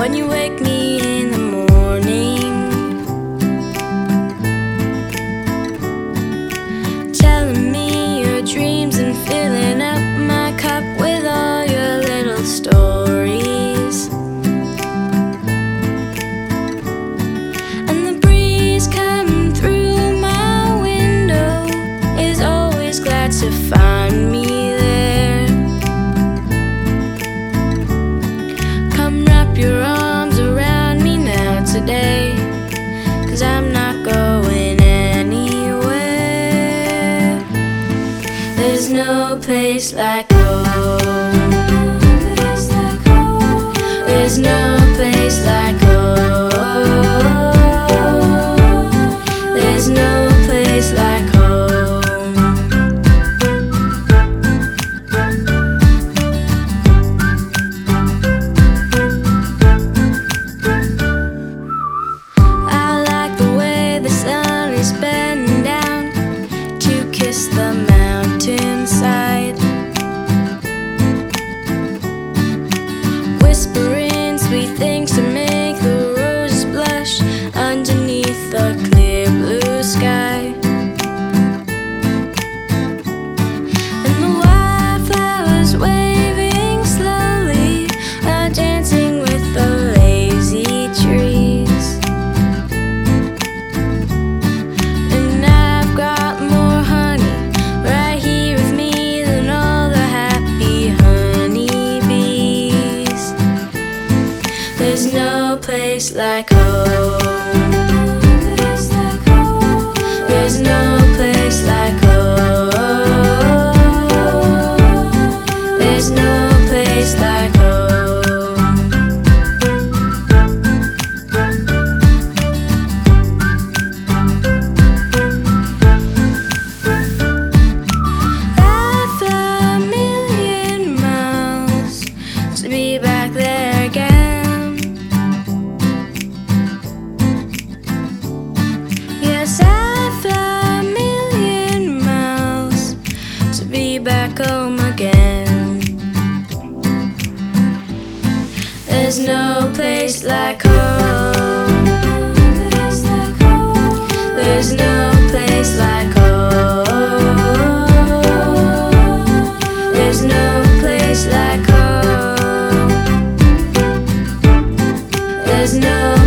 when you wake me in the morning, telling me your dreams and filling up my cup with all your little stories. And the breeze coming through my window is always glad to find me there. Come wrap your arms around me now today, 'cause I'm not going anywhere. There's no place like home. There's no place like home. There's no place like home. I like the way the sun is bending down to kiss the mountainside, whispering sweet things to make the roses blush underneath the clear blue sky. And the wildflowers waving slowly are dancing with the lazy trees. And I've got more honey right here with me than all the happy honeybees. There's no place like home. There's no place like home. There's no place like home. I'd fly a million miles to be back there again. Yes, I'd fly a million miles to be back home again. There's no place like home. There's no place like home. There's no place like home. There's no